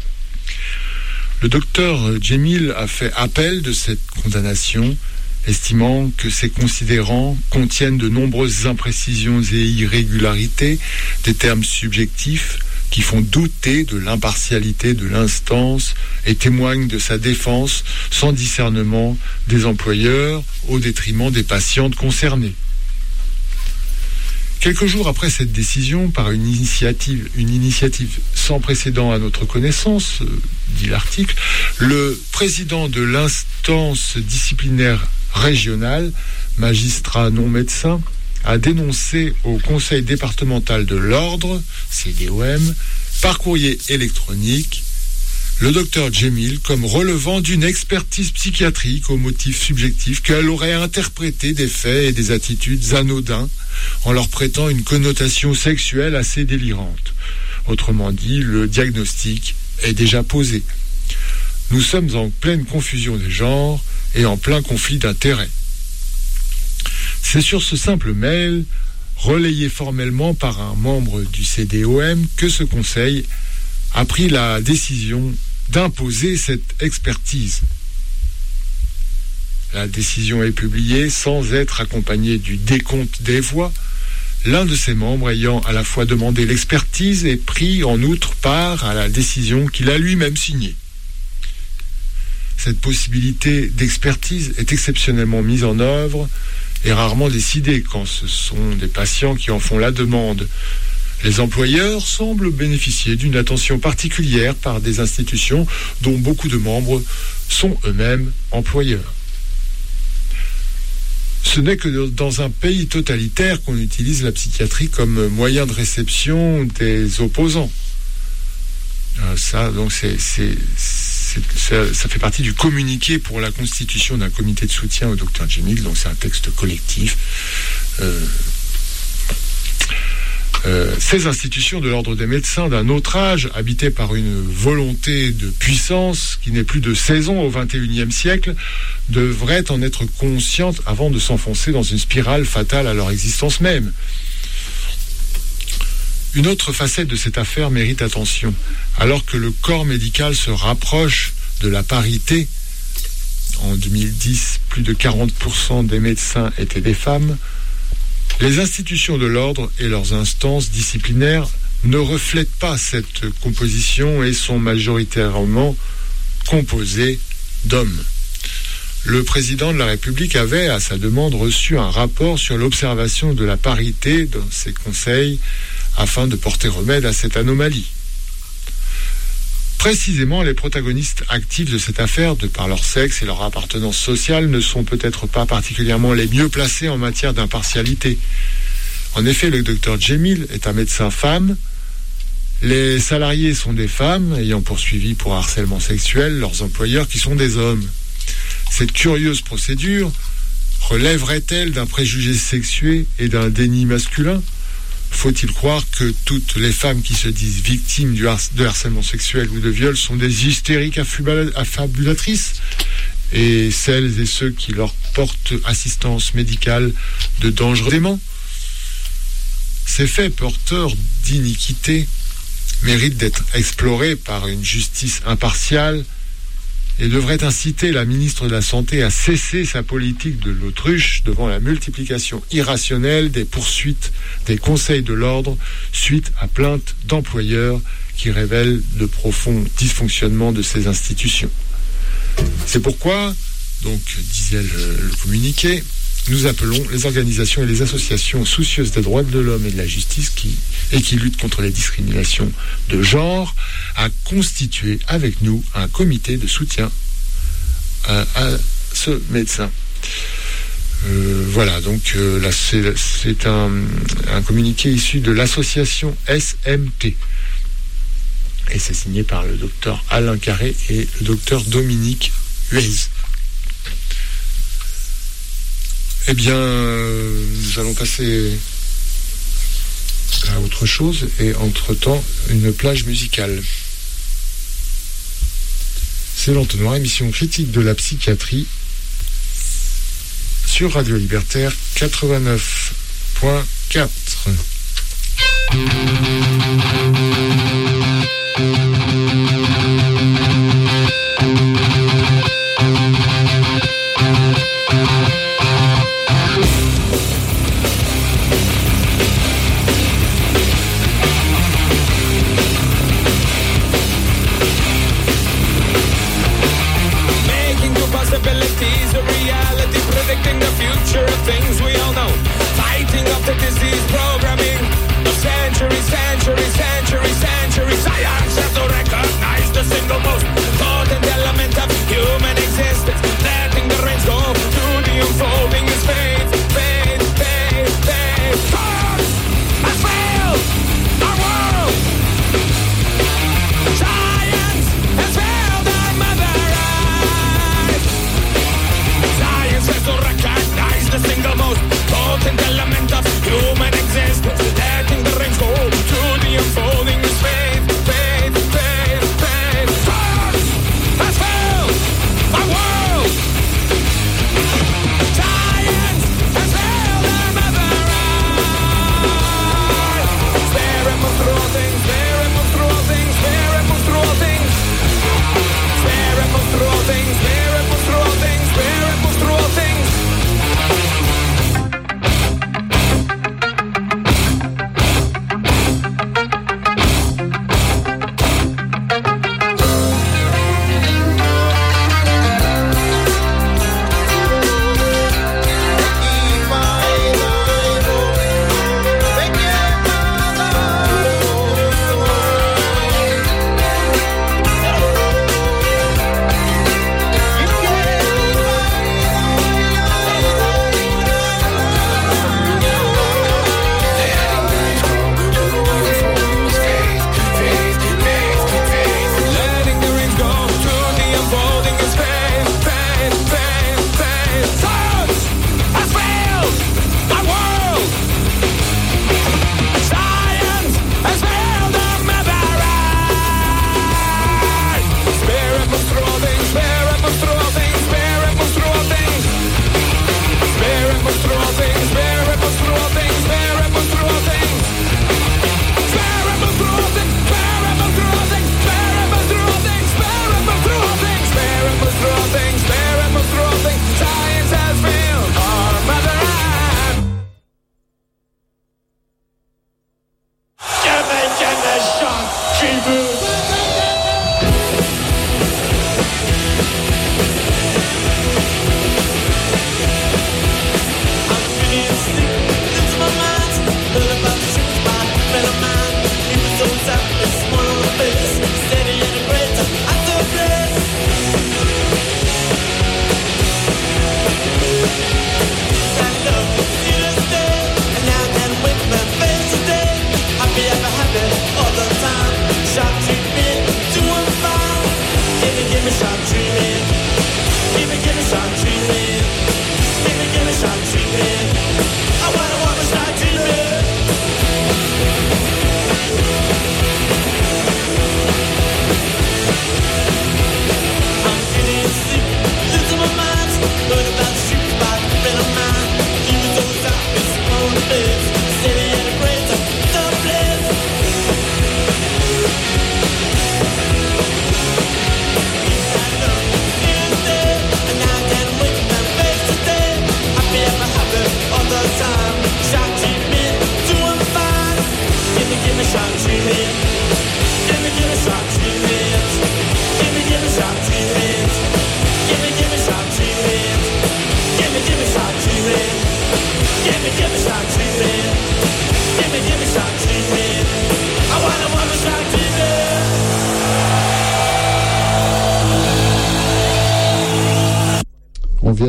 C: Le docteur Djemil a fait appel de cette condamnation, estimant que ces considérants contiennent de nombreuses imprécisions et irrégularités, des termes subjectifs qui font douter de l'impartialité de l'instance et témoignent de sa défense sans discernement des employeurs au détriment des patientes concernées. Quelques jours après cette décision, par une initiative, une initiative sans précédent à notre connaissance, euh, dit l'article, le président de l'instance disciplinaire régionale, magistrat non médecin, a dénoncé au conseil départemental de l'ordre, C D O M, par courrier électronique, le docteur Djemil comme relevant d'une expertise psychiatrique au motif subjectif qu'elle aurait interprété des faits et des attitudes anodins en leur prêtant une connotation sexuelle assez délirante. Autrement dit, le diagnostic est déjà posé. Nous sommes en pleine confusion des genres et en plein conflit d'intérêts. C'est sur ce simple mail, relayé formellement par un membre du C D O M, que ce conseil a pris la décision d'imposer cette expertise. La décision est publiée sans être accompagnée du décompte des voix, l'un de ses membres ayant à la fois demandé l'expertise et pris en outre part à la décision qu'il a lui-même signée. Cette possibilité d'expertise est exceptionnellement mise en œuvre et rarement décidée quand ce sont des patients qui en font la demande. Les employeurs semblent bénéficier d'une attention particulière par des institutions dont beaucoup de membres sont eux-mêmes employeurs. Ce n'est que dans un pays totalitaire qu'on utilise la psychiatrie comme moyen de réception des opposants. Euh, ça, donc, c'est, c'est, c'est, ça, ça fait partie du communiqué pour la constitution d'un comité de soutien au docteur Djemil. Donc, c'est un texte collectif. Euh, Euh, ces institutions de l'ordre des médecins d'un autre âge, habitées par une volonté de puissance qui n'est plus de saison au vingt et unième siècle, devraient en être conscientes avant de s'enfoncer dans une spirale fatale à leur existence même. Une autre facette de cette affaire mérite attention. Alors que le corps médical se rapproche de la parité En deux mille dix, plus de quarante pour cent des médecins étaient des femmes. Les institutions de l'ordre et leurs instances disciplinaires ne reflètent pas cette composition et sont majoritairement composées d'hommes. Le président de la République avait, à sa demande, reçu un rapport sur l'observation de la parité dans ses conseils afin de porter remède à cette anomalie. Précisément, les protagonistes actifs de cette affaire, de par leur sexe et leur appartenance sociale, ne sont peut-être pas particulièrement les mieux placés en matière d'impartialité. En effet, le docteur Djemil est un médecin femme. Les salariés sont des femmes ayant poursuivi pour harcèlement sexuel leurs employeurs qui sont des hommes. Cette curieuse procédure relèverait-elle d'un préjugé sexué et d'un déni masculin ? Faut-il croire que toutes les femmes qui se disent victimes du har- de harcèlement sexuel ou de viol sont des hystériques affubula- affabulatrices ? Et celles et ceux qui leur portent assistance médicale de dangereux aimants ? Ces faits porteurs d'iniquité méritent d'être explorés par une justice impartiale et devrait inciter la ministre de la Santé à cesser sa politique de l'autruche devant la multiplication irrationnelle des poursuites des conseils de l'ordre suite à plaintes d'employeurs qui révèlent de profonds dysfonctionnements de ces institutions. C'est pourquoi, donc, disait le, le communiqué, nous appelons les organisations et les associations soucieuses des droits de l'homme et de la justice qui, et qui luttent contre les discriminations de genre à constituer avec nous un comité de soutien à, à ce médecin. Euh, voilà, donc euh, là, c'est, c'est un, un communiqué issu de l'association S M T. Et c'est signé par le docteur Alain Carré et le docteur Dominique Huez. Eh bien, euh, nous allons passer à autre chose et entre-temps, une plage musicale. C'est l'Entonnoir, émission critique de la psychiatrie sur Radio Libertaire quatre-vingt-neuf point quatre.
D: Possibilities of reality, predicting the future of things we all know. Fighting off the disease programming of centuries and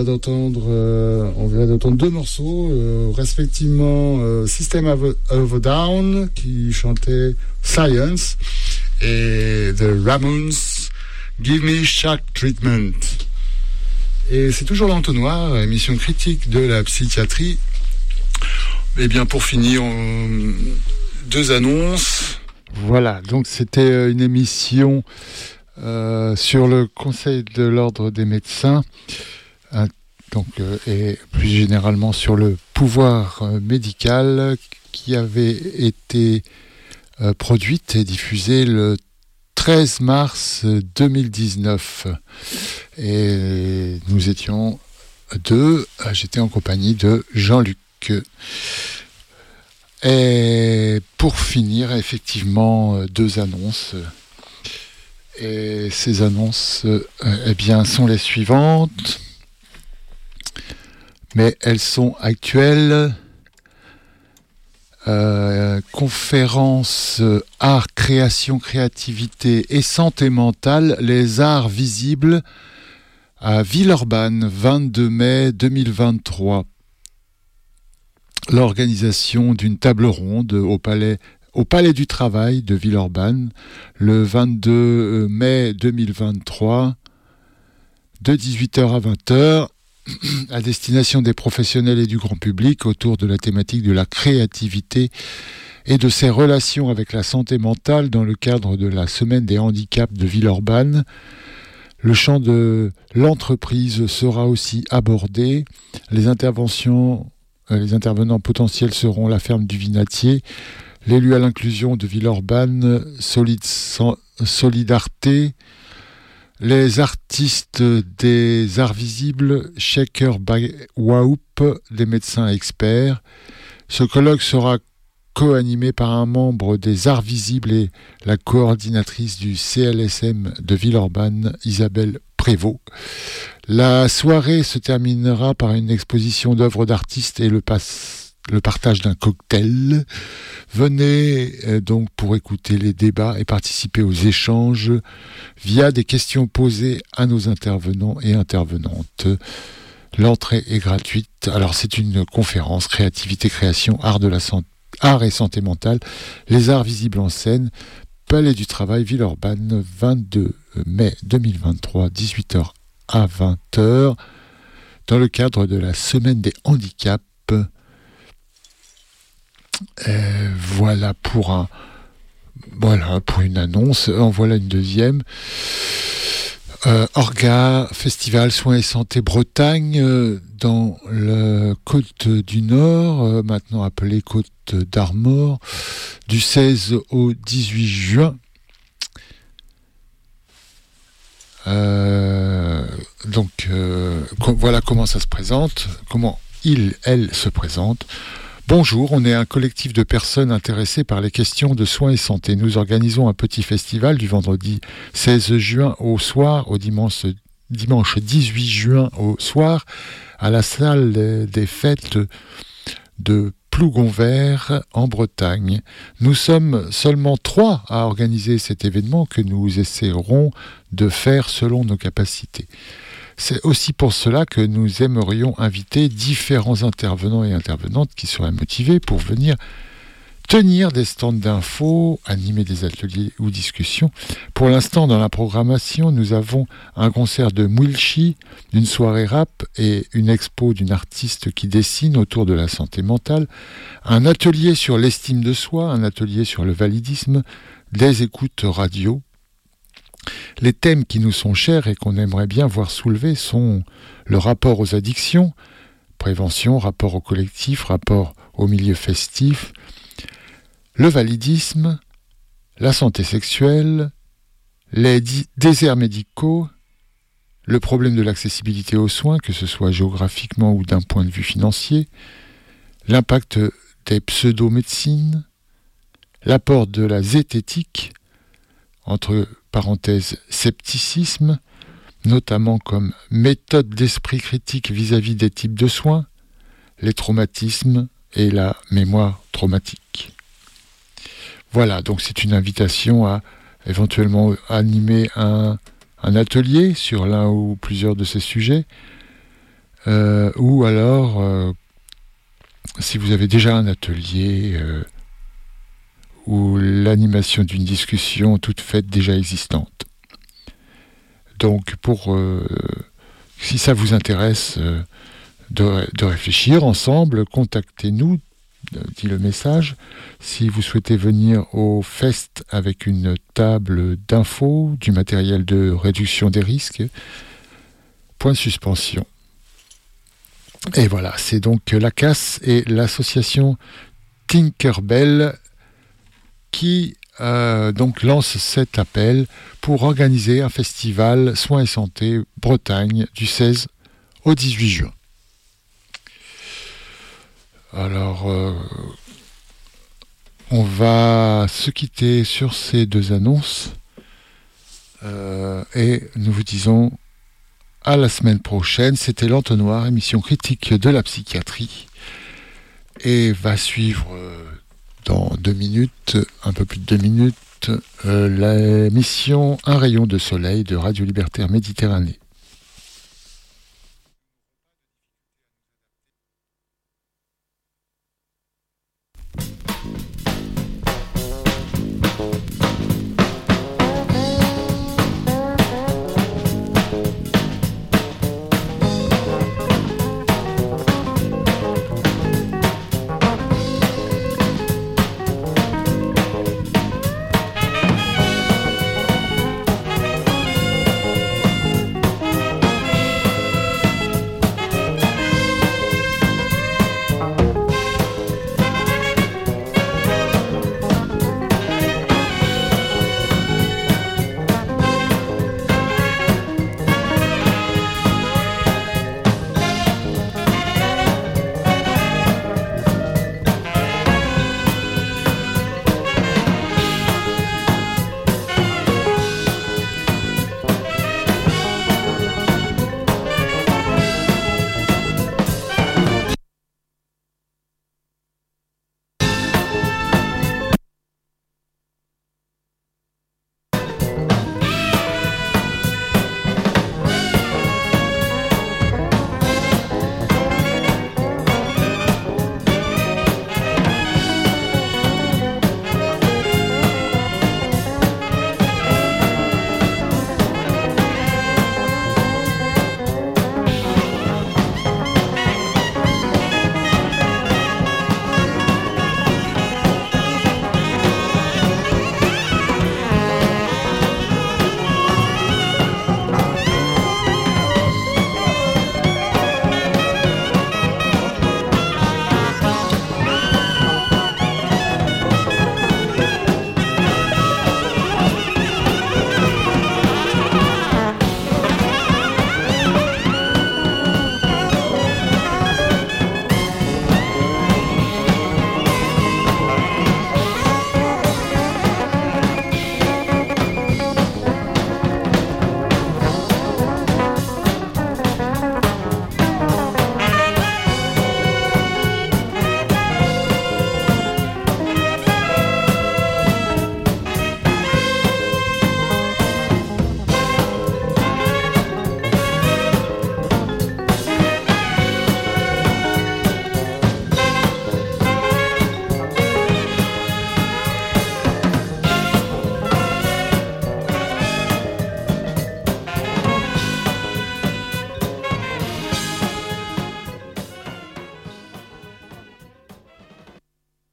C: d'entendre, euh, on vient d'entendre deux morceaux, euh, respectivement euh, System of a, of a Down qui chantait Science et The Ramones Give Me Shock Treatment. Et c'est toujours l'entonnoir, émission critique de la psychiatrie. Et bien pour finir, on... deux annonces.
A: Voilà, donc c'était une émission euh, sur le Conseil de l'Ordre des médecins, euh, donc, euh, et plus généralement sur le pouvoir euh, médical, qui avait été euh, produite et diffusée le treize mars deux mille dix-neuf. Et nous étions deux, j'étais en compagnie de Jean-Luc. Et pour finir, effectivement, deux annonces. Et ces annonces, eh bien, sont les suivantes. Mais elles sont actuelles. Euh, conférence art, création, créativité et santé mentale, les arts visibles à Villeurbanne, vingt-deux mai deux mille vingt-trois. L'organisation d'une table ronde au palais, au palais du Travail de Villeurbanne le vingt-deux mai deux mille vingt-trois de dix-huit heures à vingt heures à destination des professionnels et du grand public autour de la thématique de la créativité et de ses relations avec la santé mentale dans le cadre de la semaine des handicaps de Villeurbanne. Le champ de l'entreprise sera aussi abordé. Les interventions, euh, les intervenants potentiels seront la ferme du Vinatier, l'élu à l'inclusion de Villeurbanne, Solid, Solidarité, les artistes des arts visibles, Shaker by Waoup, des médecins experts. Ce colloque sera co-animé par un membre des arts visibles et la coordinatrice du C L S M de Villeurbanne, Isabelle Prévost. La soirée se terminera par une exposition d'œuvres d'artistes et le, pas- le partage d'un cocktail. Venez euh, donc pour écouter les débats et participer aux échanges via des questions posées à nos intervenants et intervenantes. L'entrée est gratuite. Alors c'est une conférence créativité, création, art de la santé, art et santé mentale, les arts visibles en scène, Palais du Travail, Villeurbanne, vingt-deux mai deux mille vingt-trois, dix-huit heures à vingt heures, dans le cadre de la semaine des handicaps. Euh, voilà pour un, voilà pour une annonce. En voilà une deuxième. Euh, Orga, Festival Soins et Santé Bretagne, euh, dans la Côte du Nord, euh, maintenant appelée Côte d'Armor, du seize au dix-huit juin. Euh, donc euh, co- voilà comment ça se présente, comment il, elle se présente. Bonjour, on est un collectif de personnes intéressées par les questions de soins et santé. Nous organisons un petit festival du vendredi seize juin au soir au dimanche, dimanche dix-huit juin au soir à la salle des fêtes de Plougonvert en Bretagne. Nous sommes seulement trois à organiser cet événement que nous essaierons de faire selon nos capacités. C'est aussi pour cela que nous aimerions inviter différents intervenants et intervenantes qui seraient motivés pour venir tenir des stands d'infos, animer des ateliers ou discussions. Pour l'instant, dans la programmation, nous avons un concert de Mwilchi, une soirée rap et une expo d'une artiste qui dessine autour de la santé mentale, un atelier sur l'estime de soi, un atelier sur le validisme, des écoutes radio. Les thèmes qui nous sont chers et qu'on aimerait bien voir soulevés sont le rapport aux addictions, prévention, rapport au collectif, rapport au milieu festif, le validisme, la santé sexuelle, les di- déserts médicaux, le problème de l'accessibilité aux soins, que ce soit géographiquement ou d'un point de vue financier, l'impact des pseudo-médecines, l'apport de la zététique, entre parenthèses scepticisme, notamment comme méthode d'esprit critique vis-à-vis des types de soins, les traumatismes et la mémoire traumatique. Voilà, donc c'est une invitation à éventuellement animer un, un atelier sur l'un ou plusieurs de ces sujets. euh, ou alors euh, si vous avez déjà un atelier euh, ou l'animation d'une discussion toute faite déjà existante. Donc pour euh, si ça vous intéresse euh, de, de réfléchir ensemble, contactez-nous, dit le message. Si vous souhaitez venir au fest avec une table d'infos, du matériel de réduction des risques, point de suspension. Et voilà, c'est donc la C A S et l'association Tinkerbell qui euh, donc lance cet appel pour organiser un festival Soins et Santé Bretagne du seize au dix-huit juin. Alors, euh, on va se quitter sur ces deux annonces euh, et nous vous disons à la semaine prochaine. C'était l'Entonnoir, émission critique de la psychiatrie, et va suivre euh, dans deux minutes, un peu plus de deux minutes, euh, l'émission Un rayon de soleil de Radio Libertaire Méditerranée.